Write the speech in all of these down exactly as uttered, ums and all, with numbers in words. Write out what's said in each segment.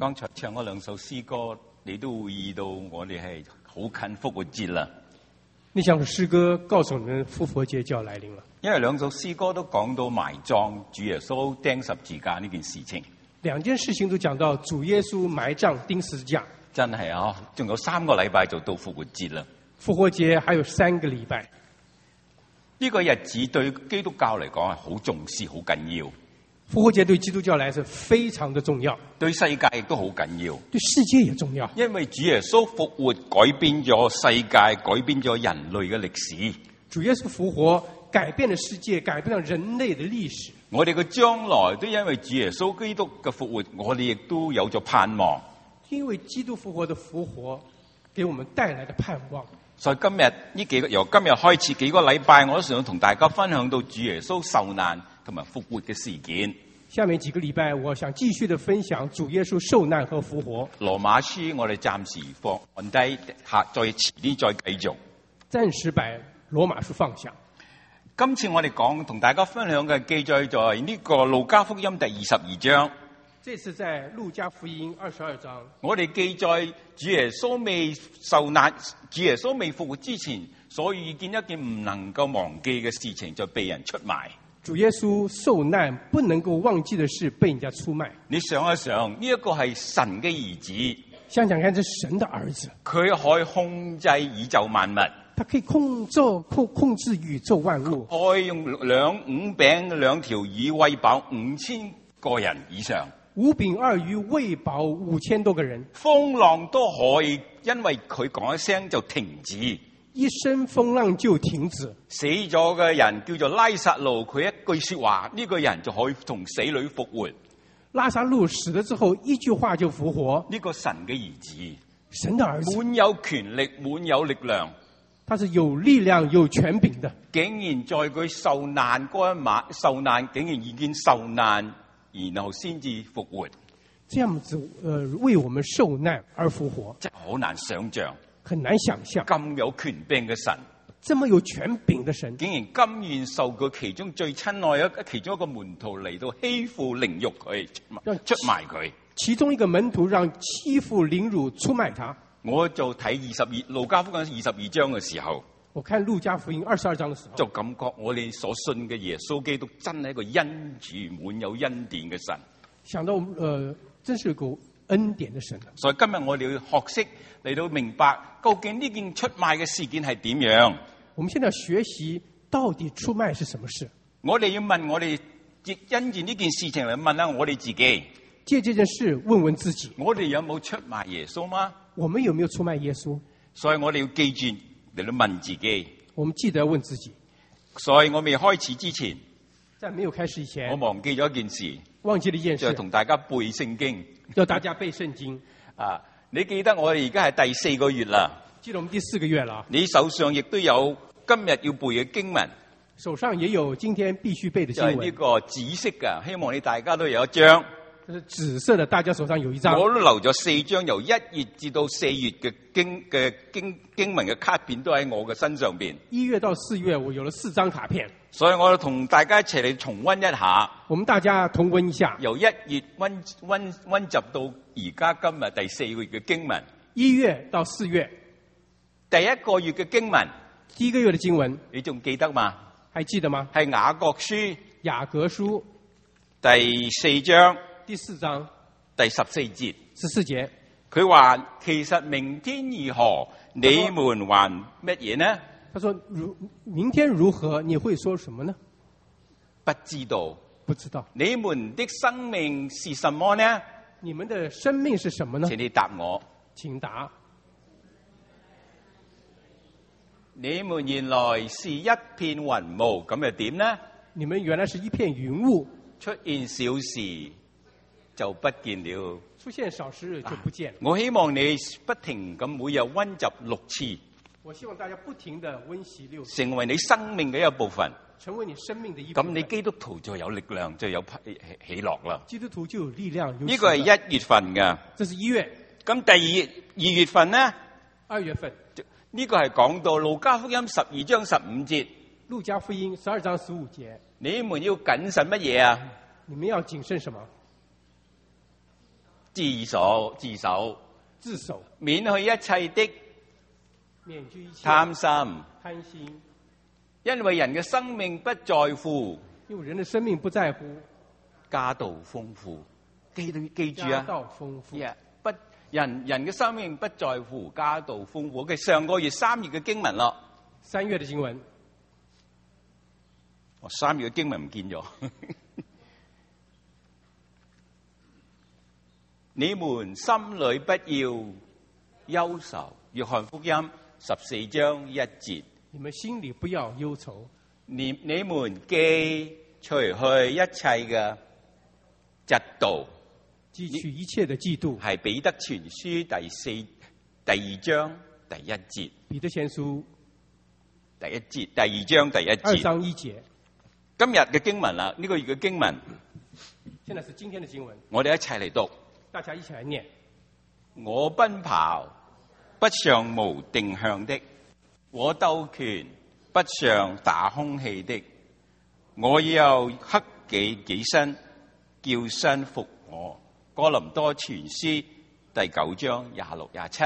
剛才唱嗰兩首詩歌，你都會意到我哋係好近復活節啦。 那兩首詩歌告訴我們復活節就要來臨了。 因為兩首詩歌都講到埋葬主耶穌釘十字架呢件事情。 兩件事情都講到主耶穌埋葬釘十字架。 真係啊，仲有三個禮拜就到復活節啦。 復活節還有三個禮拜。 呢個日子對基督教嚟講係好重視、好緊要。 復活節對基督教來說非常的重要， 對世界亦都好緊要， 對世界也重要。 因為主耶穌復活改變咗世界，改變咗人類嘅歷史。 主耶穌復活改變了世界，改變了人類的歷史。 我哋嘅將來都因為主耶穌基督嘅復活，我哋亦都有咗盼望。 因為基督復活的復活，給我們帶來的盼望。 所以今日呢幾個由今日開始幾個禮拜，我都想同大家分享到主耶穌受難同埋復活嘅事件。 下面幾個禮拜，我想繼續的分享主耶穌受難和復活。 羅馬書我哋暫時放按低，下再遲啲再繼續。 暫時把羅馬書放下。 今次我哋講同大家分享嘅記載在呢個路加福音第二十二章。 這次在路加福音二十二章， 我哋記載主耶穌未受難，主耶穌未復活之前，所遇見一件唔能夠忘記嘅事情，就被人出賣。 主耶穌受難不能夠忘記的事，被人家出賣。 你想一想，呢、這、一個係神嘅兒子， 想想看，這是神的兒子， 佢可以控制宇宙萬物， 他可以控制控控制宇宙萬物， 可以用兩五餅兩條魚餵飽五千個人以上。 五餅二魚餵飽五千多個人， 風浪都可以因為佢講一聲就停止， 一聲風浪就停止。 死咗嘅人叫做拉撒路，佢一句說話，呢、這個人就可以從死裏復活。 拉撒路死了之後，一句話就復活。 呢、這個神嘅兒子， 神的兒子， 滿有權力，滿有力量， 他是有力量有權柄的。 竟然在佢受難嗰一晚，受難竟然已經受難。然後先至復活， 這樣子，呃，為我們受難而復活， 真係好難想象， 很難想象。 咁有權柄嘅神， 這麼有權柄的神， 竟然甘願受佢其中最親愛嘅其中一個門徒嚟到欺負凌辱佢，出賣佢。 其中一個門徒讓欺負凌辱出賣他。我就睇二十二路加福音二十二章嘅時候。 我看路加福音二十二章的時候， 就感覺我哋所信嘅耶穌基督真係一個恩主滿有恩典嘅神。 想到，呃，真是個恩典的神。 所以今日我哋要學識嚟到明白，究竟呢件出賣嘅事件係點樣？ 我們現在學習到底出賣是什麼事？ 我哋要問我哋，因住呢件事情嚟問下我哋自己。 借這件事問問自己， 我哋有冇出賣耶穌嗎？ 我們有沒有出賣耶穌？ 所以我哋要記住。嚟到問自己， 我們記得問自己。 所以我未開始之前， 在沒有開始以前， 我忘記咗一件事， 忘記了一件事， 就係同大家背聖經， 要大家背聖經。 啊，你記得我哋而家係第四個月啦， 記得我們第四個月啦。 你手上亦都有今日要背嘅經文， 手上也有今天必須背的經文。 就係呢個紫色嘅，希望你大家都有一張。 就是紫色的，大家手上有一張。 我都留咗四張，由一月至到四月嘅經嘅經經文嘅卡片都喺我嘅身上邊。 一月到四月，我有了四張卡片。 所以我同大家一齊嚟重溫一下。 我們大家同溫一下， 由一月溫溫溫習到而家今日第四個月嘅經文。 一月到四月， 第一個月嘅經文， 第一個月嘅經文， 你仲記得嗎？ 還記得嗎？ 係雅各書， 雅各書第四章。 第四章第十四節， 十四節， 佢話其實明天如何，你們還乜嘢呢？ 他說如明天如何，你會說什麼呢？ 不知道， 不知道。 你們的生命是什麼呢？ 你們的生命是什麼呢？ 請你答我， 請答。 你們原來是一片雲霧，咁又點呢？ 你們原來是一片雲霧， 出現小事就不見了， 出現小事就不見了。 我希望你不停咁每日溫習六次。 我希望大家不停地溫習六次， 成為你生命嘅一部分。 成為你生命的一部分。 咁你基督徒就有力量，就有喜樂啦。 基督徒就有力量。 呢個係一月份嘅。 這是一月。 咁第二二月份呢？ 二月份。 呢個係講到路加福音十二章十五節。 路加福音十二章十五節。 你們要謹慎乜嘢啊？ 你們要謹慎什麼？ 自守自守， 自守， 免去一切的免去一切貪心， 贪心， 因為人嘅生命不在乎因為人的生命不在乎家道豐富。記住記住家啊！ 道豐富。 Yeah， 不人人嘅生命不在乎家道豐富。嘅上個月三月嘅經文咯， 三月的經文， 我三月嘅經文唔見咗。你們心裏不要憂愁。約翰福音十四章一節。 你們心裏不要憂愁。 你你們既除去一切嘅嫉妒， 記取一切的嫉妒。 係彼得前書第四第二章第一節。 彼得前書第一節，第二章第一二節。 章一節。 今日嘅經文啦，呢、這個月嘅經文， 現在是今天的經文， 我哋一齊嚟讀。 大家一起來念。 我奔跑不像無定向的，我鬥拳不像打空氣的，我要克己己身，叫身服我。哥林多前書第九章廿六廿七。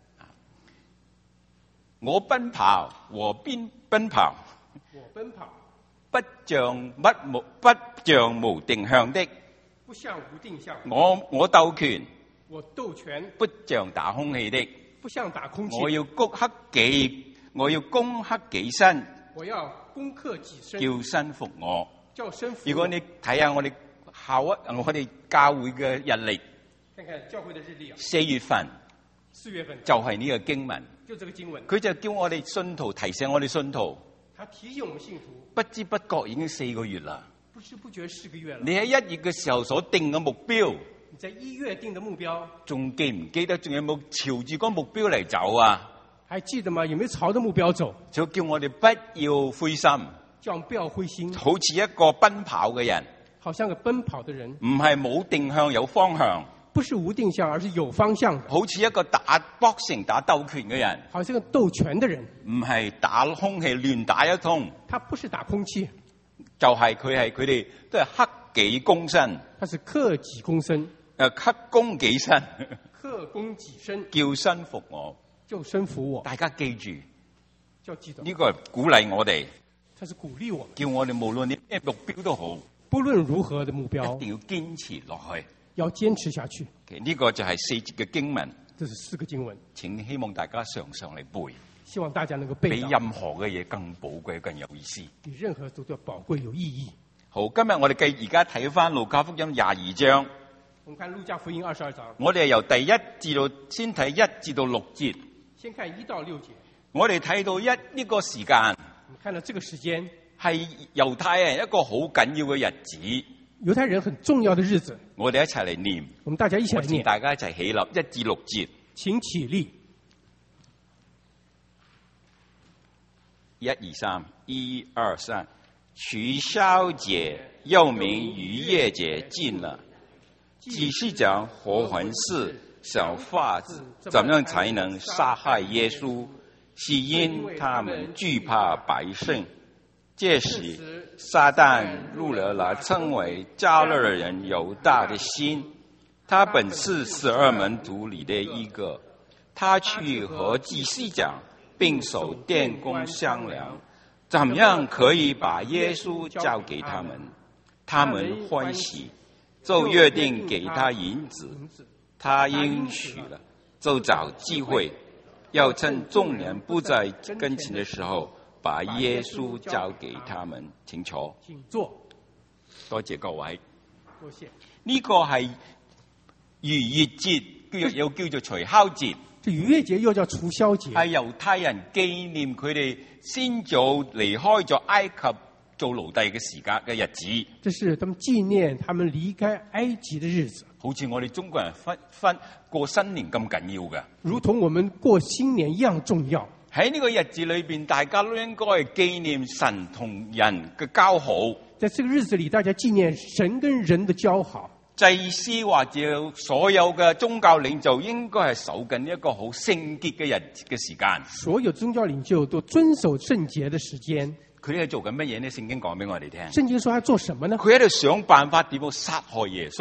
我奔跑和邊奔跑， 我奔跑不像不無不像無定向的， 不像無定向。 我我鬥拳我鬥拳不像打空氣的。 不像打空氣。 我要攻克己，我要攻克己身， 我要攻克己身， 叫身服我。 叫身服我。 如果你睇下我哋校一我哋教會嘅日曆， 看看教會的日曆啊， 四月份四月份就係呢個經文， 就這個經文， 佢就叫我哋信徒提醒我哋信徒， 他提醒我們信徒， 不知不覺已經四個月啦。 不知不覺四個月了。 你喺一月嘅時候所定嘅目標， 你在一月定的目標， 仲記唔記得？仲有冇朝住嗰個目標嚟走啊？ 還記得嗎？有沒有朝着目標走？ 就叫我哋不要灰心， 叫我們不要灰心， 好似一個奔跑嘅人， 好像個奔跑的人， 唔係冇定向有方向。 不是無定向，而是有方向的。 好似一個打 boxing 打鬥拳嘅人， 好像個鬥拳的人， 唔係打空氣亂打一通， 他不是打空氣， 就係佢係佢哋都係克己攻身， 他是克己攻身， 誒克攻己身， 克攻己身， 叫身服我。 就身服我。 大家記住， 就記得呢個係鼓勵我哋， 他是鼓勵我， 叫我哋無論你咩目標都好， 不論如何的目標一定要堅持落去。 要堅持下去。 其實呢個就係四節嘅經文， 這是四個經文， 請希望大家常常嚟背， 希望大家能夠背到， 比任何嘅嘢更寶貴、更有意思。 比任何都要寶貴有意義。 好，今日我哋繼而家睇翻路加福音廿二章， 我們看路加福音二十二章， 我哋係由第一至到先睇一至到六節。 先看一到六節。 我哋睇到一呢個時間我們看到這個時間， 係猶太人一個好緊要嘅日子， 猶太人很重要的日子。 我哋一齊嚟念。 我們大家一起來念， 我請大家一齊起立，一至六節。 請起立。 一二三，一二三。取消節又名逾越節近了，祭司長和文士想法子，怎樣才能殺害耶穌？是因他們懼怕百姓。這時，撒旦入了那稱為加略人猶大的心，他本是十二門徒裏的一個。他去和祭司長並守殿工商量，怎樣可以把耶穌交給他們？他們歡喜，就約定給他銀子。他應許了，就找機會，要趁眾人不在跟前的時候，把耶穌交給他們。請坐。 請坐。 多謝各位。 多謝。 呢個係逾越節，又又叫做除酵節。 這逾越節又叫除酵節， 係猶太人紀念佢哋先祖離開咗埃及做奴隸嘅時間嘅日子。 這是他們紀念他們離開埃及的日子， 好似我哋中國人分分過新年咁緊要嘅， 如同我們過新年一樣重要。 喺呢個日子裏邊，大家都應該係紀念神同人嘅交好。 在這個日子裏，大家紀念神跟人的交好。 祭司或者所有嘅宗教領袖應該係守緊一個好聖潔嘅日嘅時間。 所有宗教領袖都遵守聖潔的時間。 佢哋係做緊乜嘢呢？聖經講俾我哋聽。 聖經說他做什麼呢？ 佢喺度想辦法點樣殺害耶穌。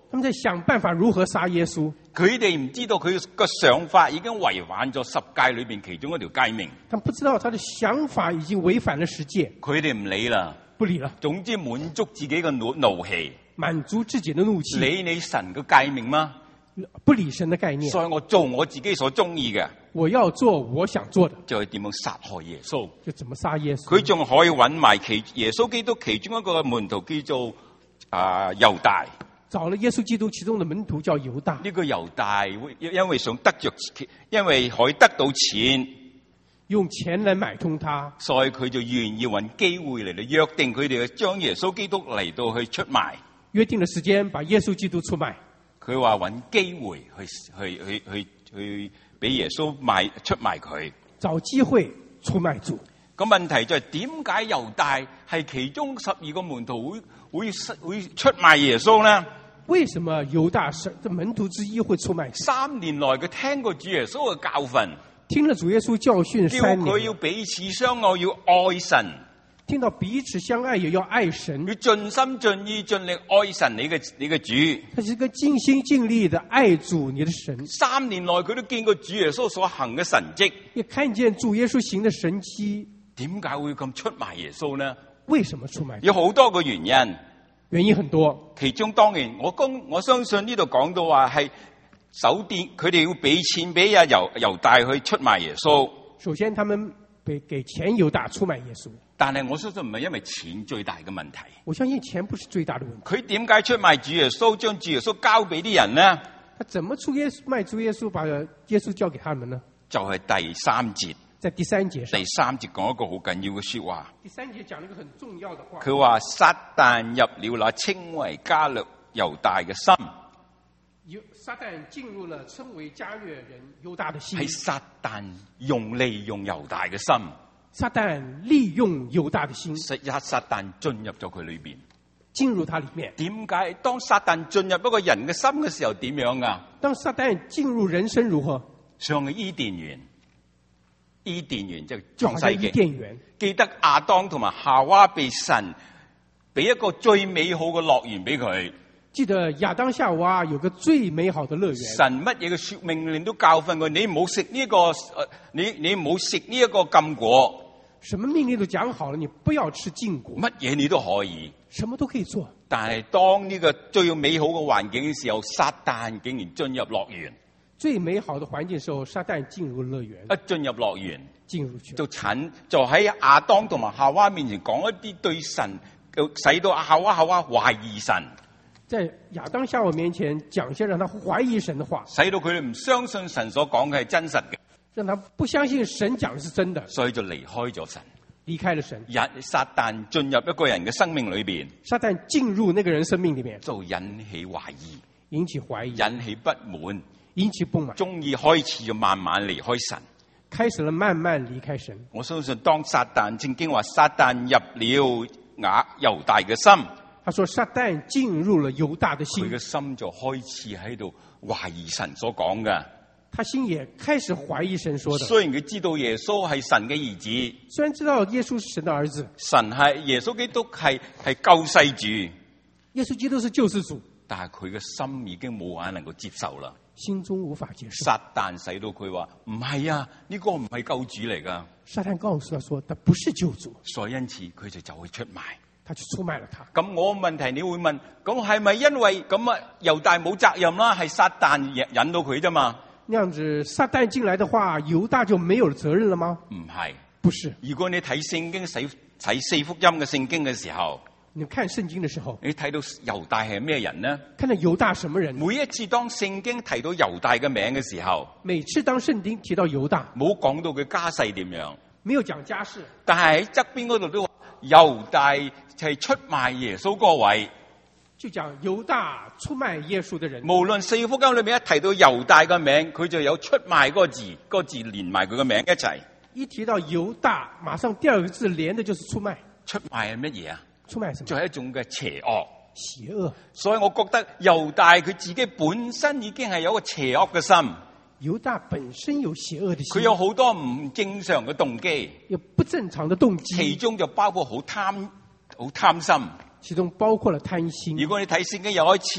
他們在想辦法如何殺耶穌。 佢哋唔知道佢個想法已經違反咗十誡裏邊其中一條誡命。 他們不知道他的想法已經違反了十誡。 佢哋唔理啦， 不理了。 總之滿足自己嘅怒怒氣， 滿足自己的怒氣。 理你神嘅誡命嗎？ 不理神的概念。 所以我做我自己所中意嘅。 我要做我想做的。 就係點樣殺害耶穌？ 就怎麼殺耶穌？ 佢仲可以揾埋其耶穌基督其中一個門徒叫做啊猶大。 找了耶穌基督其中的門徒叫猶大。 呢個猶大因為想得着，因為可以得到錢， 用錢來買通他， 所以佢就願意揾機會嚟到約定佢哋將耶穌基督嚟到去出賣。 約定的時間把耶穌基督出賣。 佢話揾機會去去去去去俾耶穌賣出賣佢， 找機會出賣主。 咁問題就係點解猶大係其中十二個門徒會會會出賣耶穌呢？ 為什麼猶大是門徒之一會出賣？ 三年來佢聽過主耶穌嘅教訓， 聽了主耶穌教訓三年， 叫佢要彼此相愛，要愛神。 聽到彼此相愛也要愛神， 要盡心盡意盡力愛神你嘅你嘅主。 他是一個盡心盡力的愛主你的神。 三年來佢都見過主耶穌所行嘅神蹟， 也看見主耶穌行的神蹟。 點解會咁出賣耶穌呢？ 為什麼出賣？ 有好多個原因， 原因很多。 其中當然我公我相信呢度講到話係酒店，佢哋要俾錢俾阿猶猶大去出賣耶穌。 首先，他們俾給錢猶大出賣耶穌。 但係我相信唔係因為錢最大嘅問題。 我相信錢不是最大的問題。 佢點解出賣主耶穌，將主耶穌交俾啲人呢？ 他怎麼出耶穌賣主耶穌，把耶穌交給他們呢？ 就係第三節， 在第三節上， 第三節講一個好緊要嘅說話。 第三節講了一個很重要的話。 佢話撒旦入了那稱為加略猶大嘅心。 撒旦進入了稱為加略人猶大的心。 係撒旦用利用猶大嘅心。 撒旦利用猶大的心， 撒撒旦進入咗佢裏邊， 進入他裏面。 點解當撒旦進入一個人嘅心嘅時候點樣噶？ 當撒旦進入人生如何？ 上去伊甸園，伊甸園即係就好像伊甸園。 記得亞當同埋夏娃被神俾一個最美好嘅樂園俾佢。 記得亞當夏娃有個最美好的樂園。 神乜嘢嘅說命令都教訓佢，你唔好食呢個，你你唔好食呢一個禁果。 什麼命令都講好了，你不要吃禁果。 乜嘢你都可以， 什麼都可以做。 但係當呢個最美好嘅環境嘅時候，撒旦竟然進入樂園。 最美好的環境嘅時候，撒旦進入樂園。 一進入樂園， 進入去就產就喺亞當同埋夏娃面前講一啲對神，使到夏娃夏娃懷疑神。 在亞當夏娃面前講些讓他懷疑神的話， 使到佢哋唔相信神所講嘅係真實嘅， 讓他不相信神講的是真的， 所以就離開咗神， 離開了神。 撒旦進入一個人嘅生命裏邊， 撒旦進入那個人生命裏面， 就引起懷疑， 引起懷疑， 引起不滿， 引起不滿， 終於開始就慢慢離開神， 開始了慢慢離開神。 我相信當撒旦正經話撒旦入了雅猶大嘅心。 他說撒旦進入了猶大的心， 佢嘅心就開始喺度懷疑神所講嘅。 他心也開始懷疑神說的。 雖然佢知道耶穌係神嘅兒子， 雖然知道耶穌是神的兒子， 神係耶穌基督係係救世主， 耶穌基督是救世主， 但係佢嘅心已經冇人能夠接受啦。 心中無法接受。 撒旦使到佢話唔係啊，呢、這個唔係救主嚟噶。 撒旦告訴他說，他不是救主， 所以因此佢就就會出賣。 他就出賣了他。 咁我問題你會問，咁係咪因為咁啊？猶大冇責任啦，係撒旦引引到佢啫嘛？ 那樣子撒旦進來的話，猶大就沒有責任了嗎？ 唔係， 不是。 如果你睇聖經睇睇四福音嘅聖經嘅時候， 你看聖經的時候， 你睇到猶大係咩人呢？ 看到猶大什麼人？ 每一次當聖經提到猶大嘅名嘅時候， 每次當聖經提到猶大， 冇講到佢家世點樣， 沒有講家世， 但係喺側邊嗰度都話猶大係出賣耶穌嗰位， 就講猶大出賣耶穌的人。 無論四福音裏面一提到猶大嘅名，佢就有出賣嗰個字，嗰、嗰個字連埋佢嘅名一齊。 一提到猶大，馬上第二個字連的就是出賣。 出賣係乜嘢啊？ 出賣什麼？ 就係一種嘅邪惡。 邪惡。 所以我覺得猶大佢自己本身已經係有一個邪惡嘅心。 猶大本身有邪惡的心， 佢有好多唔正常嘅動機， 有不正常的動機， 其中就包括好貪、好貪心。 其中包括了貪心。 如果你睇聖經有一次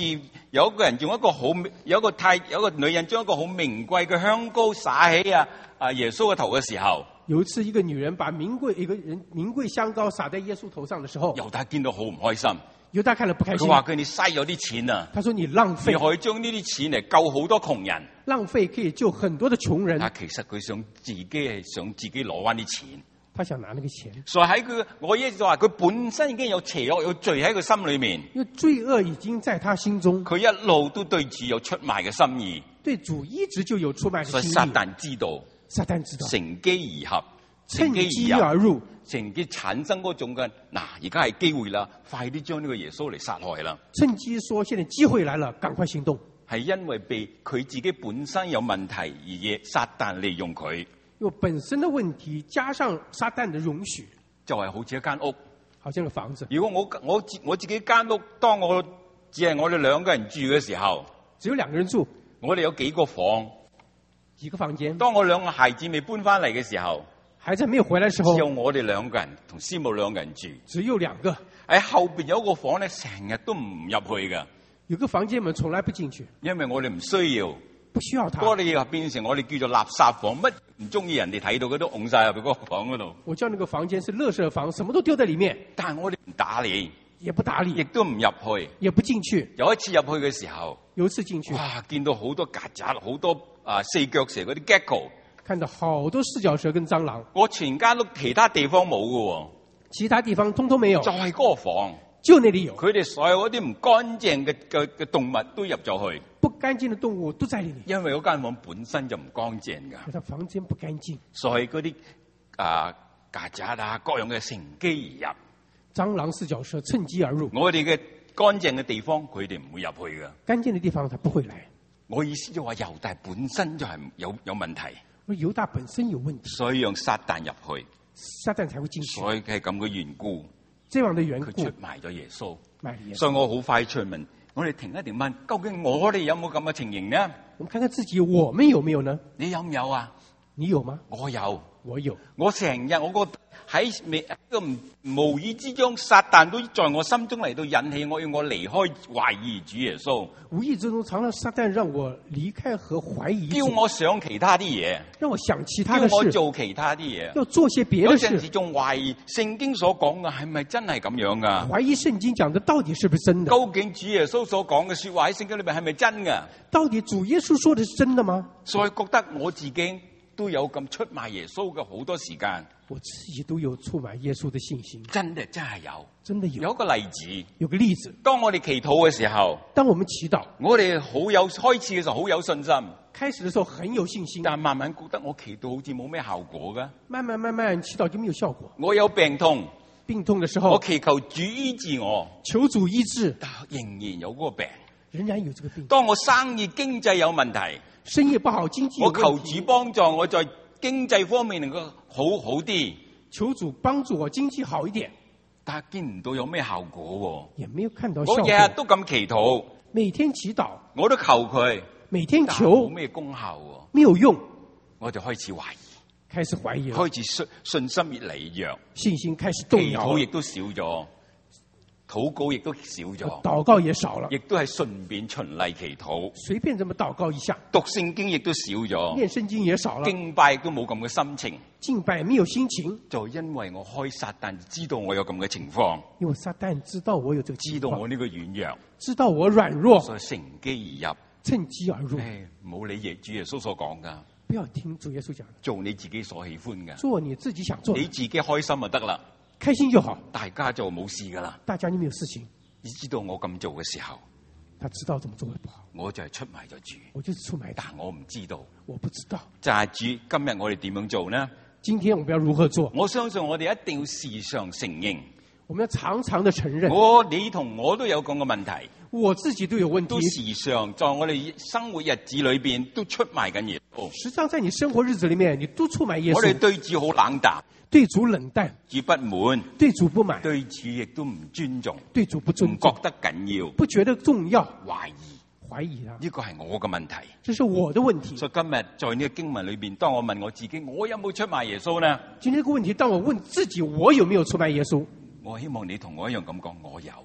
有一個人用一個好有一個太有一個女人將一個好名貴嘅香膏灑喺啊啊耶穌嘅頭嘅時候， 有一次一個女人把名貴一個人名貴香膏灑在耶穌頭上的時候， 猶大見到好唔開心。 猶大看了不開心。 佢話佢你嘥咗啲錢啊！ 他說你浪費， 你可以將呢啲錢嚟救好多窮人。 浪費可以救很多的窮人。 但其實佢想自己係想自己攞翻啲錢。 他想拿那個錢。 所以喺佢，我意思就話佢本身已經有邪惡有罪喺佢心裏面。 因為罪惡已經在他心中。 佢一路都對主有出賣嘅心意。 對主一直就有出賣嘅心意。 所以撒旦知道。 撒旦知道。 乘機而合。 趁機而入。 乘機產生嗰種嘅嗱，而家係機會啦，快啲將呢個耶穌嚟殺害啦！ 趁機說，現在機會來了，趕快行動。 係因為被佢自己本身有問題而嘢撒旦利用佢。 因為本身的問題加上撒旦的容許， 就係好似一間屋， 好像個房子。 如果我我我自己間屋，當我只係我哋兩個人住嘅時候， 只有兩個人住， 我哋有幾個房， 幾個房間。 當我兩個孩子未搬翻嚟嘅時候。 孩子沒有回來的時候， 只有我哋兩個人同師母兩個人住， 只有兩個。 喺後邊有一個房咧，成日都唔入去噶。 有個房間門從來不進去， 因為我哋唔需要， 不需要它。 嗰啲又變成我哋叫做垃圾房，乜唔中意人哋睇到嘅都拱晒入去嗰個房嗰度。 我叫那個房間是垃圾房，什麼都丟在裏面。 但係我哋唔打理， 也不打理， 亦都唔入去， 也不進去。 有一次入去嘅時候， 有一次進去， 哇！見到好多曱甴，好多啊四腳蛇嗰啲 gecko。 看到好多四腳蛇跟蟑螂， 我全家都其他地方冇㗎， 其他地方通通沒有， 就係嗰個房， 就那裏有。 佢哋所有嗰啲唔乾淨嘅嘅嘅動物都入咗去， 不乾淨的動物都在裏面， 因為嗰間房本身就唔乾淨㗎。 佢房間不乾淨， 所以嗰啲啊曱甴啊各樣嘅乘機而入， 蟑螂四腳蛇趁機而入。 我哋嘅乾淨嘅地方，佢哋唔會入去㗎。 乾淨嘅地方，他不會來。 我意思就話猶大本身就係有有問題。 猶大本身有問題， 所以讓撒旦入去， 撒旦才會進去。 所以係咁嘅緣故， 這樣的緣故， 佢出賣咗耶穌。 賣耶穌。 所以我好快出問，我哋停一停問，究竟我哋有冇咁嘅情形呢？ 我們看看自己，我們有沒有呢？ 你有唔有啊？ 你有嗎？ 我有， 我有。 我成日我覺得喺未個無意之中，撒旦都在我心中嚟到引起我要我離開懷疑主耶穌。 無意之中，常常撒旦讓我離開和懷疑， 叫我想其他啲嘢， 讓我想其他的事， 叫我做其他啲嘢， 要做些別的事。 有陣時仲懷疑聖經所講嘅係咪真係咁樣噶？ 懷疑聖經講的到底是不是真的？ 究竟主耶穌所講嘅說話喺聖經裏面係咪真噶？ 到底主耶穌說的是真的嗎？ 所以覺得我自己都有咁出賣耶穌嘅好多時間， 我自己都有出賣耶穌的信心。 真嘅真係有， 真的有。 有一個例子， 有個例子。 當我哋祈禱嘅時候， 當我們祈禱， 我哋好有開始嘅時候好有信心， 開始的時候很有信心， 但慢慢覺得我祈禱好似冇咩效果噶。 慢慢慢慢祈禱就沒有效果。 我有病痛， 病痛的時候， 我祈求主醫治我， 求主醫治， 但仍然有嗰個病， 仍然有這個病。 當我生意經濟有問題， 生意不好，經濟有問題， 我求主幫助我在經濟方面能夠好好啲， 求主幫助我經濟好一點， 但係見唔到有咩效果， 也沒有看到效果。 我日日都咁祈禱， 每天祈禱， 我都求佢， 每天求， 冇咩功效， 沒有用， 我就開始懷疑， 開始懷疑， 開始信信心越嚟越弱， 信心開始動搖， 祈禱亦都少咗，禱告亦都少咗， 禱告也少了， 亦都係順便循例祈禱， 隨便這麼禱告一下， 讀聖經亦都少咗， 念聖經也少了， 敬拜亦都冇咁嘅心情， 敬拜沒有心情， 就因為我開撒旦知道我有咁嘅情況， 因為撒旦知道我有這個情況， 知道我呢個軟弱， 知道我軟弱， 所以乘機而入， 趁機而入。 唔好理耶主耶穌所講噶， 不要聽主耶穌講， 做你自己所喜歡嘅， 做你自己想做， 你自己開心就得啦， 開心就好， 大家就冇事噶啦。 大家就沒有事情。 你知道我咁做嘅時候， 他知道怎麼做得不好， 我就係出賣咗主， 我就是出賣他， 但我唔知道， 我不知道。 就係主，今日我哋點樣做呢？ 今天我們要如何做？ 我相信我哋一定要時常承認， 我們要常常的承認， 我你同我都有咁嘅問題， 我自己都有問題， 都時常在我哋生活日子裏邊都出賣緊耶穌。 實際上在你生活日子裏面，你都出賣耶穌。 我哋對主好冷淡， 對主冷淡， 主不滿， 對主不滿， 對主亦都唔尊重， 對主不尊唔重， 覺得緊要， 不覺得重要， 懷疑， 懷疑他， 呢個係我嘅問題， 這是我的問題。 所以今日在呢個經文裏邊，當我問我自己，我有冇出賣耶穌呢？ 今天這個問題，當我問自己，我有沒有出賣耶穌？ 我希望你同我一樣咁講，我有。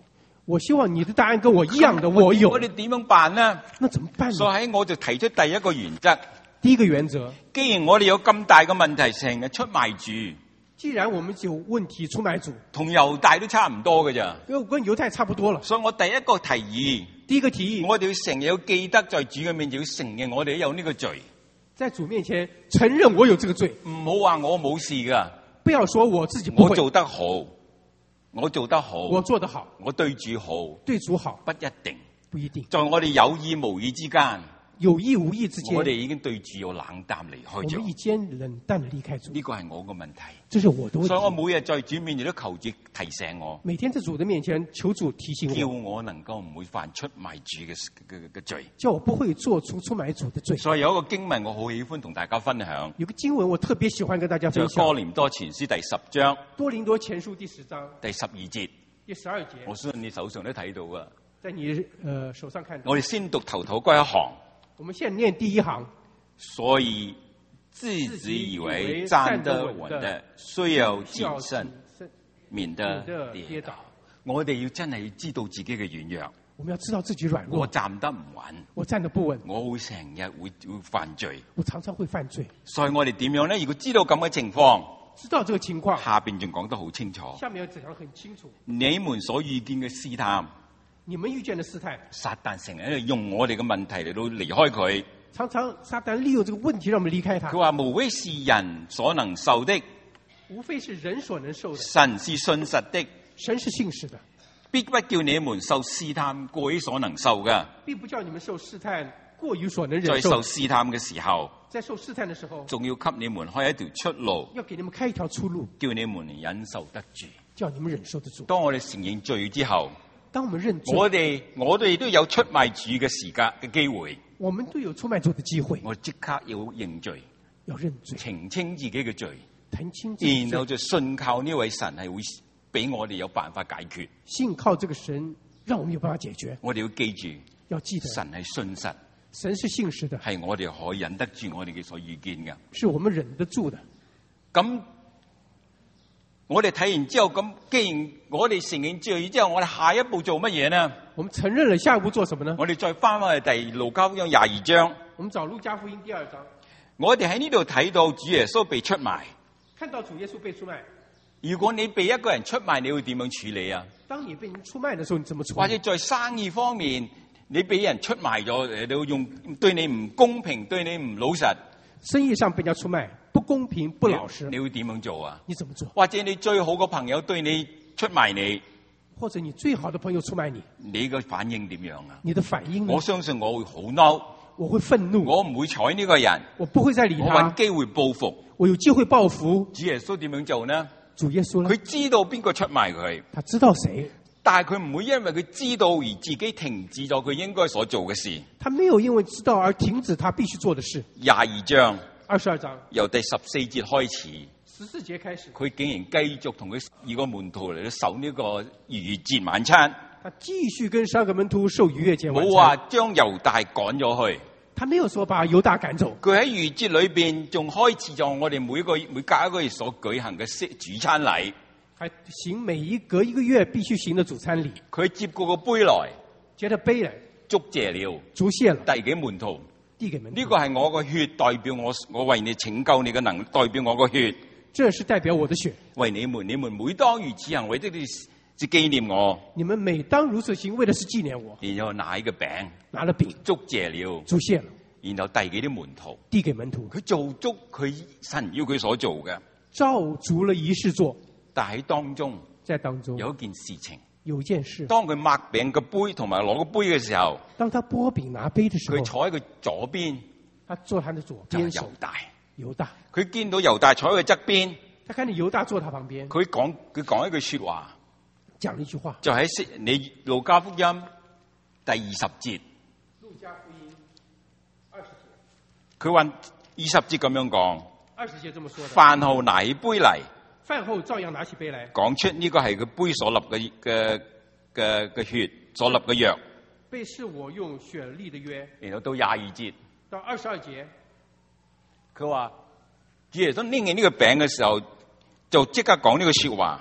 我希望你的答案跟我一樣的，我有。 我哋點樣辦呢？ 那怎麼辦呢？ 所以我就提出第一個原則。 第一個原則， 既然我哋有咁大嘅問題，成日出賣主， 既然我們有問題出賣主， 同猶大都差唔多嘅咋。 因為跟猶太差不多了。 所以我第一個提議， 第一個提議， 我哋要成日要記得在主嘅面前要承認我哋都有呢個罪， 在主面前承認我有這個罪， 唔好話我冇事噶， 不要說我自己不會， 我做得好，我做得好， 我做得好， 我對主好， 對主好， 不一定， 不一定， 在我哋有意無意之間， 有意無意之間， 我哋已經對主有冷淡離開咗。 我們已經冷淡地離開主， 呢個係我個問題。 這是我的問題。 所以我每日在主面前都求主提醒我， 每天在主的面前求主提醒我， 叫我能夠唔會犯出賣主嘅嘅嘅罪， 叫我不會做出出賣主的罪。 所以有一個經文我好喜歡同大家分享， 有個經文我特別喜歡跟大家就分享， 係哥林多前書第十章多林多前書第十章第十二節。 第十二節， 我相信你手上都睇到噶。 在你呃手上看到。 我哋先讀頭頭嗰一行。 我們現在念第一行。 所以自己以為站得穩的，需要謹慎，免得跌倒。我哋要真係要知道自己嘅軟弱。 我們要知道自己軟弱。 我站得唔穩， 我站得不穩， 我會成日會會犯罪。 我常常會犯罪。 所以我哋點樣咧？如果知道咁嘅情況， 知道這個情況， 下邊仲講得好清楚。 下面要講得很清楚。 你們所遇見嘅試探， 你們遇見的試探， 撒旦成日喺度用我哋嘅問題嚟到離開佢。 常常撒旦利用這個問題讓我們離開他。 佢話無非是人所能受的， 無非是人所能受的。 神是信實的， 神是信實的， 必不叫你們受試探過於所能受嘅。 必不叫你們受試探過於所能忍在受。 受試探嘅時候， 在受試探的時候， 仲要給你們開一條出路， 要給你們開一條出路， 叫你們忍受得住， 叫你們忍受得住。 當我哋承認罪之後， 當我們認罪， 我哋我哋都有出賣主嘅時間嘅機會。 我們都有出賣主的機會。 我即刻要認罪， 要認罪， 澄清自己嘅罪， 澄清自己， 然後就信靠呢位神係會俾我哋有辦法解決。 信靠這個神，讓我們有辦法解決。 我哋要記住， 要記得神係信實， 神是信實的， 係我哋可以忍得住我哋嘅所遇見嘅， 是我們忍得住的。 咁我哋睇完之後，咁既然我哋承認罪之後，我哋下一步做乜嘢呢？ 我們承認了，下一步做什麼呢？ 我哋再翻翻去第路加福音廿二章。 我們找路加福音第二章。 我哋喺呢度睇到主耶穌被出賣。 看到主耶穌被出賣。 如果你被一個人出賣，你會點樣處理啊？ 當你被人出賣的時候，你怎麼處理？ 或者在生意方面，你被人出賣咗，你會用對你唔公平，對你唔老實。 生意上被人家出賣，不公平，不老實， 你會點樣做啊？ 你怎麼做？ 或者你最好嘅朋友對你出賣你， 或者你最好的朋友出賣你， 你嘅反應點樣啊？ 你的反應呢？ 我相信我會好嬲， 我會憤怒， 我唔會睬呢個人， 我不會再理他， 我揾機會報復， 我有機會報復。 主耶穌點樣做呢？ 主耶穌呢？ 佢知道邊個出賣佢， 他知道誰， 但係佢唔會因為佢知道而自己停止咗佢應該所做嘅事。 他沒有因為知道而停止他必須做的事。 廿二章， 二十二章由第十四節開始， 十四節開始， 佢竟然繼續同佢十二個門徒嚟到守呢個逾越節晚餐。 他繼續跟十二個門徒受逾越節晚餐。 冇話將猶大趕咗去， 他沒有說把猶大趕走。 佢喺逾越節裏邊仲開始咗我哋每個每隔一個月所舉行嘅主餐禮， 還行每一隔一個月必須行的主餐禮。 佢接過個杯來， 接着杯來， 祝謝了， 祝謝了， 遞給門徒。 遞給門徒。 呢個係我個血，代表我我為你拯救你嘅能力，代表我個血。 這是代表我的血， 為你們，你們每當如此行，為的是紀念我。 你們每當如此行，為的是紀念我。 然後拿個餅， 拿了餅， 祝謝了， 祝謝了， 然後遞給啲門徒， 遞給門徒。 佢做足佢神要佢所做嘅， 照足了儀式做。 但喺當中， 在當中有一件事情， 有一件事。 當佢擘餅個杯同埋攞個杯嘅時候， 當他擘餅拿杯的時候， 佢坐喺佢左邊， 他坐他的左邊， 就係猶大。 猶大， 佢見到猶大坐喺佢側邊， 他看見猶大坐他旁邊， 佢講佢講一句說話， 講了一句話， 就喺你路加福音第二十節。 路加福音二十節， 佢話二十節咁樣講， 二十節這麼說的。 飯後拿起杯嚟， 飯後照樣拿起杯來， 講出呢個係佢杯所立嘅嘅嘅嘅血所立嘅約。 被是我用血立的約。 然後到廿二節， 到二十二節， 佢話主耶穌拎起呢個餅嘅時候，就即刻講呢個說話。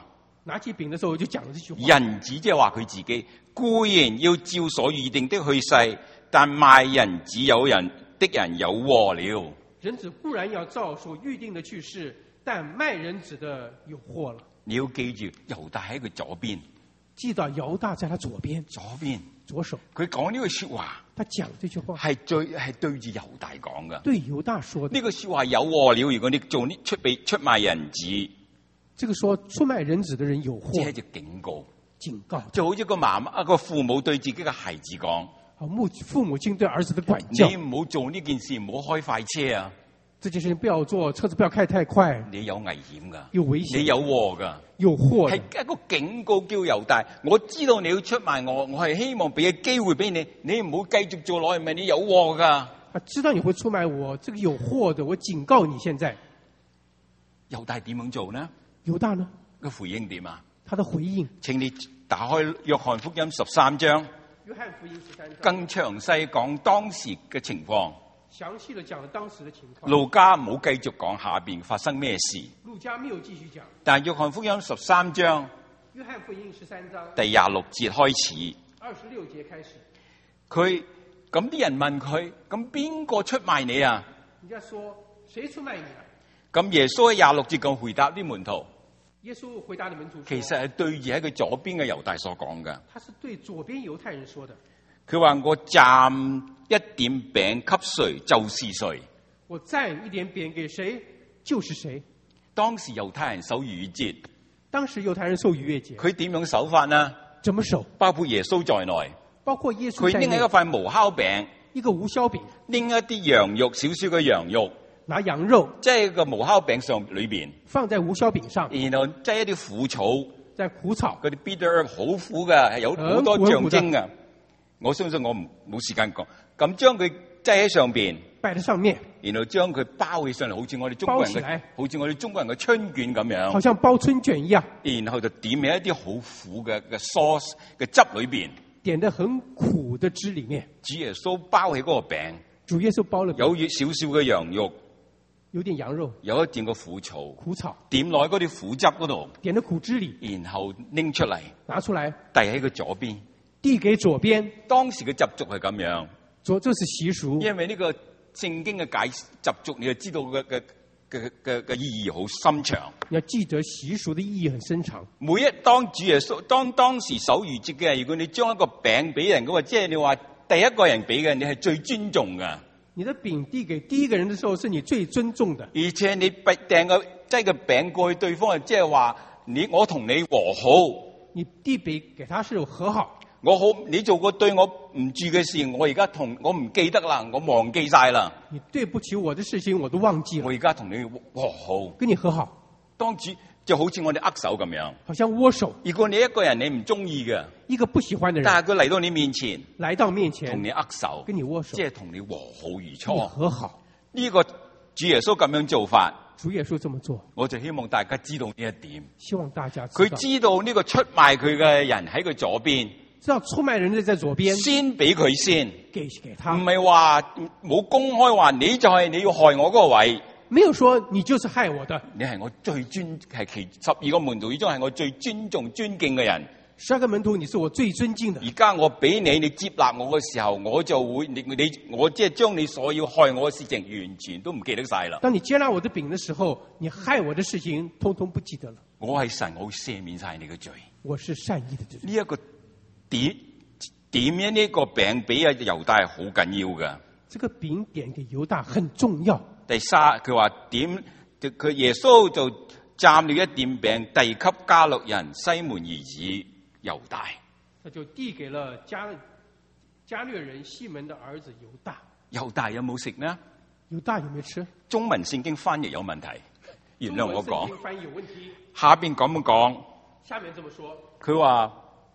拿起餅的時候就講了這句話。 人子即係話佢自己固然要照所預定的去世，但賣人子有人的人有禍了。 人子固然要照所預定的去世，但賣人子的有禍了。 你要記住，猶大喺佢左邊， 記到猶大在他左邊， 左邊左手。 佢講呢句說話， 他講這句話係最係對住猶大講噶。 對猶大說的。 呢句說話有禍了，如果你做呢出俾出賣人子， 這個說出賣人子的人有禍， 即係一隻警告。 警告就好似個媽媽一個父母對自己嘅孩子講： 啊，母父母親對兒子的管教， 你唔好做呢件事，唔好開快車啊！ 這件事情不要做，車子不要開太快， 你有危險噶， 有危險， 你有禍噶， 有禍。 係一個警告叫猶大，我知道你要出賣我，我係希望俾個機會俾你，你唔好繼續做落去，咪你有禍噶。 啊，知道你會出賣我，這個有禍的，我警告你現在。 猶大點樣做呢？ 猶大呢？ 個回應點啊？ 他的回應， 請你打開約翰福音十三章， 約翰福音十三章， 更詳細講當時嘅情況。 詳細地講了當時的情況。 路加唔好繼續講下邊發生咩事。 路加沒有繼續講。 但係約翰福音十三章， 約翰福音十三章第廿六節開始。 二十六節開始。 佢咁啲人問佢：咁邊個出賣你啊？ 人家說：誰出賣你啊？ 咁耶穌喺廿六節咁回答啲門徒。 耶穌回答你門徒， 其實係對住喺佢左邊嘅猶大所講嘅。 他是對左邊猶太人說的。 佢話：我蘸一點餅給誰就是誰。 我蘸一點餅給誰就是誰。 當時猶太人守逾越節。 當時猶太人守逾越節。 佢點樣守法呢？ 怎麼守？ 包括耶穌在內。 包括耶穌在內。 佢拎起一塊無酵餅， 一個無酵餅， 拎一啲羊肉，少少嘅羊肉。 拿羊肉， 即係個無酵餅上裏邊， 放在無酵餅上， 然後擠一啲苦草， 在苦草， 嗰啲 bitter 好苦嘅，係有好多象徵嘅。我相信我唔冇時間講，咁將佢擠喺上邊， 擺喺上面， 然後將佢包起上嚟，好似我哋中國人嘅，好似我哋中國人嘅春卷咁樣， 好像包春卷一樣。 然後就點喺一啲好苦嘅嘅 sauce 嘅汁裏邊， 點得很苦嘅汁裏面。 主耶穌包起嗰個餅， 主耶穌包了， 有少少嘅羊肉。 有點羊肉， 有一點個苦草， 苦草點落嗰啲苦汁嗰度， 點到苦汁裏， 然後拎出嚟， 拿出來， 遞喺佢左邊， 遞給左邊。 當時嘅習俗係咁樣， 左這是習俗， 因為呢個聖經嘅解習俗，你就知道嘅嘅嘅嘅嘅意義好深長。 你要記得習俗的意義很深長。 每一當主耶穌當當時守逾節嘅，如果你將一個餅俾人嘅話，即係你話第一個人俾嘅，你係最尊重㗎。 你的餅遞給第一個人的時候，是你最尊重的。 而且你掟個即係個餅過去對方，即係話你我同你和好。 你遞餅給他是和好。 我好，你做過對我唔住嘅事，我而家同我唔記得啦，我忘記晒啦。 你對不起我的事情，我都忘記了。 我而家同你和好， 跟你和好。 當主就好似我哋握手咁樣， 好像握手。 如果你一個人你唔中意嘅， 一個不喜歡的人， 但係佢嚟到你面前， 來到面前同你握手， 跟你握手， 即係同你和好如初， 和好。 呢個主耶穌咁樣做法， 主耶穌這麼做， 我就希望大家知道呢一點。 希望大家知道， 佢知道呢個出賣佢嘅人喺佢左邊， 知道出賣人就在左邊， 先俾佢先， 給給他， 唔係話冇公開話你就係你要害我嗰個位。 沒有說你就是害我的， 你係我最尊係其十二個門徒之中係我最尊重尊敬嘅人。 十二個門徒你是我最尊敬的。 而家我俾你，你接納我嘅時候，我就會你你我即係將你所要害我嘅事情完全都唔記得晒啦。 當你接納我的餅的時候，你害我的事情通通不記得了。 我係神，我會赦免晒你嘅罪。 我是善意的。 呢一個點點樣呢個餅俾阿猶大係好緊要㗎。 這個餅點給猶大很重要。 第三，佢話點，佢耶穌就蘸了一點餅，遞給加略人西門兒子猶大。 他就遞給了加加略人西門的兒子猶大。 猶大有冇食呢？ 猶大有沒有吃？ 中文聖經翻譯有問題，原諒我講。 中文聖經翻譯有問題。 下邊咁樣講。 下面這麼說。 佢話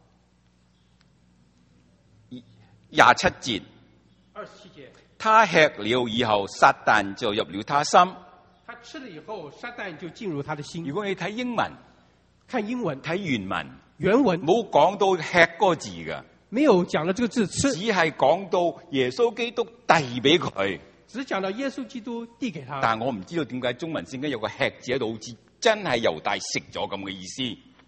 廿七節。 二十七節。 他吃了以後，撒旦就入了他心。 他吃了以後，撒旦就進入他的心。 如果你睇英文， 看英文， 睇原文， 原文冇講到吃嗰個字嘅， 沒有講到這個字吃， 只係講到耶穌基督遞俾佢， 只講到耶穌基督遞給他。 但係我唔知道點解中文聖經有個吃字喺度，好似真係猶大食咗咁嘅意思。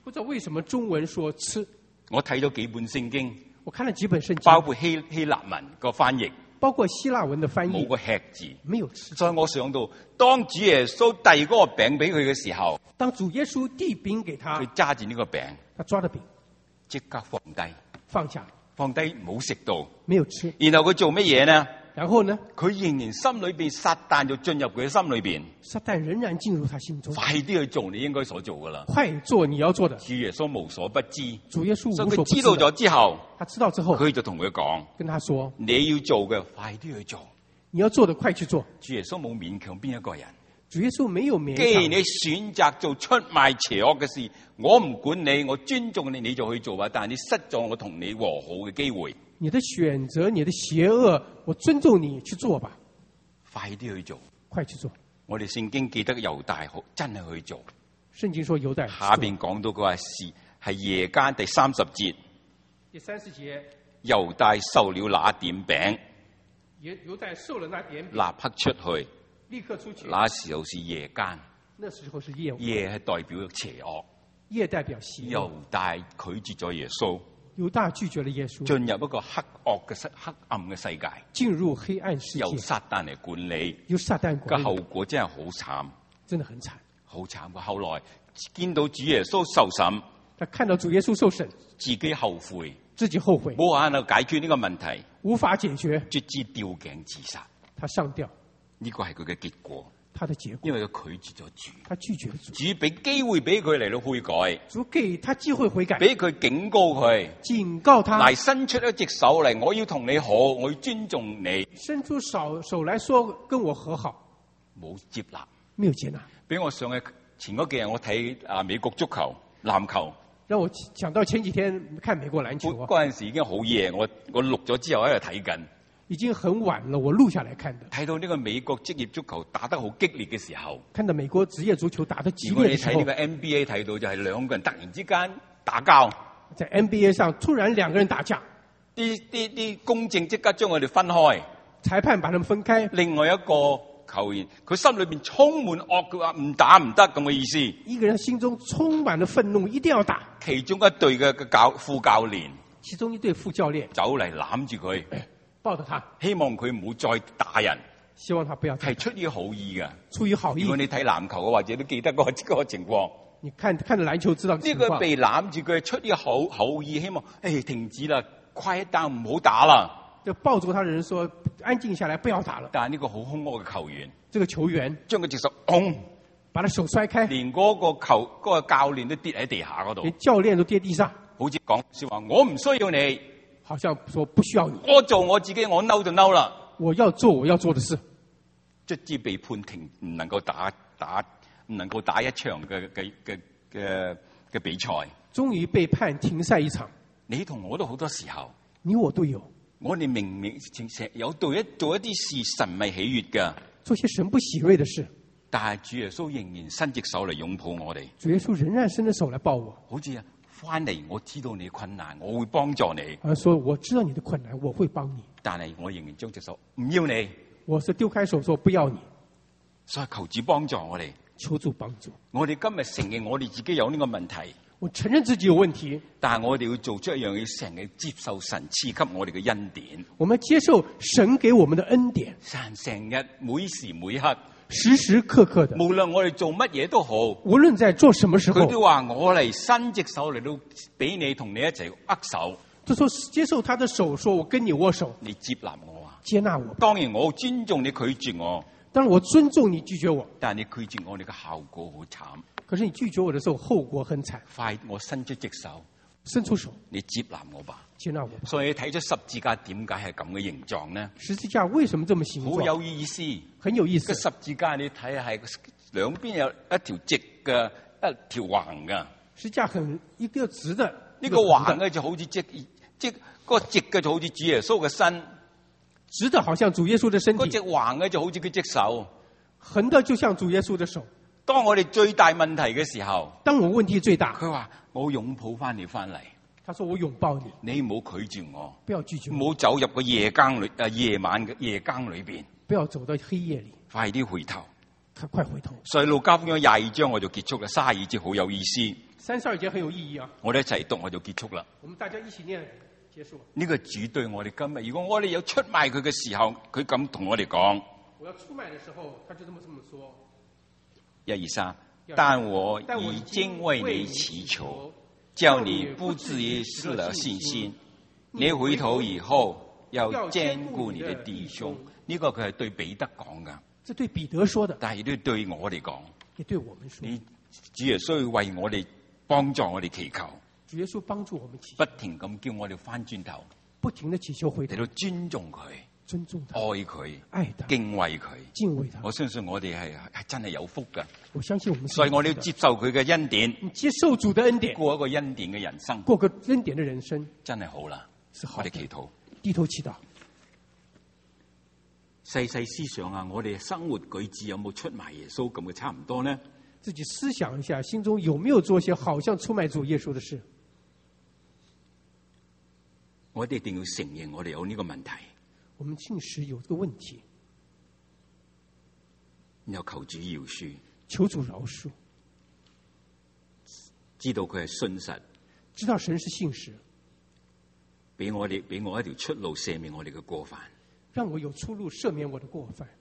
不知道為什麼中文說吃。 我睇咗幾本聖經， 我看了幾本聖經， 包括希希臘文個翻譯， 包括希臘文的翻譯， 冇個吃字， 沒有吃。 所以我想到，當主耶穌遞嗰個餅俾佢嘅時候， 當主耶穌遞餅給他， 佢揸住呢個餅， 他抓着餅， 即刻放低， 放下， 放低冇食到， 沒有吃。 然後佢做乜嘢呢？ 然後呢？ 佢仍然心裏邊撒旦就進入佢嘅心裏邊， 撒旦仍然進入他心中。 快啲去做你應該所做噶啦， 快做你要做的。 主耶穌無所不知， 主耶穌無所不知。 所以佢知道咗之後， 他知道之後， 佢就同佢講， 跟他說： 你要做嘅快啲去做， 你要做的快去做。 主耶穌冇勉強邊一個人。 主耶穌沒有勉強。 既然你選擇做出賣邪惡嘅事，我唔管你，我尊重你，你就去做吧。但係你失咗我同你和好嘅機會。 你的選擇，你的邪惡，我尊重你去做吧。 快啲去做， 快去做。 我哋聖經記得猶大好真係去做。 聖經說猶大下邊講到佢話是係夜間第三十節。 第三十節， 猶大受了那點餅， 猶大受了那點餅， 立刻出去。 立刻出去。 那時候是夜間， 那時候是夜。 夜係代表邪惡， 夜代表邪惡。 猶大拒絕咗耶穌。 猶大拒絕了耶穌， 進入一個黑惡嘅世黑暗嘅世界， 進入黑暗世界， 由撒旦嚟管理， 由撒旦管理， 個後果真係好慘， 真的很慘， 好慘。後來見到主耶穌受審， 他看到主耶穌受審， 自己後悔， 自己後悔， 冇可能解決呢個問題， 無法解決， 卒之吊頸自殺， 他上吊， 呢個係佢嘅結果。 他的結果， 因為佢拒絕咗主， 他拒絕了主， 主俾機會俾佢嚟到悔改， 主給他機會悔改， 俾佢警告佢， 警告他， 嚟伸出一隻手嚟，我要同你好，我要尊重你， 伸出手手來說跟我和好， 冇接納， 沒有接納。 俾我上去前嗰幾日我睇啊美國足球籃球， 讓我想到前幾天看美國籃球啊， 嗰陣時已經好夜，我我錄咗之後喺度睇緊。 已經很晚了，我錄下來看的。 睇到呢個美國職業足球打得好激烈嘅時候， 看到美國職業足球打得激如果你烈嘅時候， 睇呢個 N B A 睇到就係兩個人突然之間打交， 在 N B A 上突然兩個人打架， 啲啲啲公正即刻將佢哋分開， 裁判把他們分開。 另外一個球員佢心裏邊充滿惡，佢話唔打唔得咁嘅意思。 一個人心中充滿了憤怒，一定要打。 其中一隊嘅嘅教副教練， 其中一隊副教練走嚟攬住佢， 抱着他， 希望佢唔好再打人， 希望他不要再係出於好意嘅。 出於好意如。果你睇籃球嘅，或者都記得嗰個嗰個情況。 你看看着籃球知道呢個被攬住佢係出於好好意，希望誒停止啦，quiet down，唔好打啦。 就抱住他的人說：安靜下來，不要打了。 但係呢個好兇惡嘅球員， 這個球員將佢隻手拱， 把他手摔開， 連嗰個球嗰個教練都跌喺地下嗰度， 連教練都跌地上， 好似講說話，我唔需要你。 好像說不需要你， 我做我自己，我嬲就嬲啦。 我要做我要做的事。 卒之被判停，唔能夠打打，唔能夠打一場嘅嘅嘅嘅嘅比賽。 終於被判停賽一場。 你同我都好多時候， 你我都有。 我哋明明成成有做一做一啲事，神係喜悦噶， 做些神不喜悅的事， 但係主耶穌仍然伸隻手嚟擁抱我哋。 主耶穌仍然伸着手來抱我， 好似啊，翻嚟我知道你困難，我會幫助你。 他說我知道你的困難，我會幫你。 但係我仍然將隻手唔要你， 我是丟開手說不要你， 所以求主幫助我哋。 求主幫助。 我哋今日承認我哋自己有呢個問題， 我承認自己有問題， 但係我哋要做出一樣嘢，成日接受神賜給我哋嘅恩典。 我們接受神給我們的恩典， 神成日每時每刻， 時時刻刻的， 無論我哋做乜嘢都好， 無論在做什麼時候， 佢都話我嚟伸隻手嚟到俾你同你一齊握手。 就說接受他的手，說我跟你握手， 你接納我啊？ 接納我。 當然我尊重你拒絕我， 當然我尊重你拒絕我， 但係你拒絕我，你嘅效果好慘。 可是你拒絕我的時候，後果很慘。 快，我伸出隻手， 伸出手， 你接納我吧， 接納我吧。 所以你睇出十字架點解係咁嘅形狀呢？ 十字架為什麼這麼形狀？ 好有意思， 很有意思。 個十字架你睇下係兩邊有一條直嘅，一條橫嘅。 十字架很一個直的， 呢個橫嘅就好似即即嗰個直嘅就好似主耶穌嘅身， 直的好像主耶穌的身體。 嗰隻橫嘅就好似佢隻手， 橫的就像主耶穌的手。 當我哋最大問題嘅時候， 當我問題最大， 佢話我擁抱翻你翻嚟。 他說我擁抱你， 你唔好拒絕我， 不要拒絕我， 唔好走入個夜更裏誒夜晚嘅夜更裏邊， 不要走到黑夜裏， 快啲回頭， 快快回頭。 所以路加福音廿二章我就結束啦，卅二節好有意思。 三十二節很有意義啊！ 我哋一齊讀我就結束啦。 我們大家一起念結束。 呢個主對我哋今日，如果我哋有出賣佢嘅時候，佢咁同我哋講： 我要出賣嘅時候，他就這麼這麼說。 一二三，但我已經為你祈求，叫你不至於失了信心。你回頭以後要堅固你的弟兄。呢、這個佢係對彼得講噶。 這對彼得說的， 但係亦都對我哋講。 也對我們說。 你主耶穌為我哋幫助我哋祈求。 主耶穌幫助我們祈求。 不停咁叫我哋翻轉頭。 不停地祈求回頭。 嚟到尊重佢。 尊重他。 愛佢。 愛他。 敬畏佢。 敬畏他。 我相信我哋係係真係有福噶。 我相信我們。 所以我哋要接受佢嘅恩典。 接受主的恩典。 過一個恩典嘅人生。 過個恩典嘅人生。 真係好啦。我哋祈禱。 低頭祈禱。 細細思想啊，我哋生活舉止有冇出賣耶穌咁嘅差唔多呢？ 自己思想一下，心中有沒有做些好像出賣主耶穌的事？ 我哋一定要承認我哋有呢個問題。 我們確實有這個問題， 然後求主饒恕， 求主饒恕， 知道佢係信實， 知道神是信實， 俾我哋俾我一條出路，赦免我哋嘅過犯， 讓我有出路，赦免我的過犯。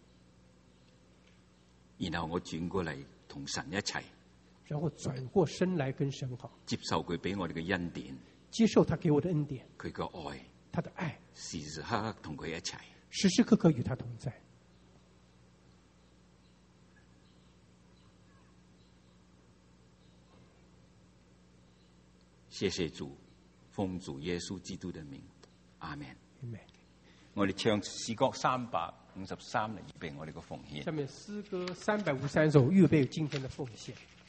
然後我轉過嚟同神一齊， 然後轉過身來跟神好， 接受佢俾我哋嘅恩典， 接受他給我的恩典， 佢嘅愛， 他的愛， 時時刻刻同佢一齊， 時時刻刻與他同在。 謝謝主，奉主耶穌基督的名，阿門。 Amen。 我哋唱詩歌三百五十三嚟預備我哋嘅奉獻。 下面詩歌三百五十三首預備今天的奉獻。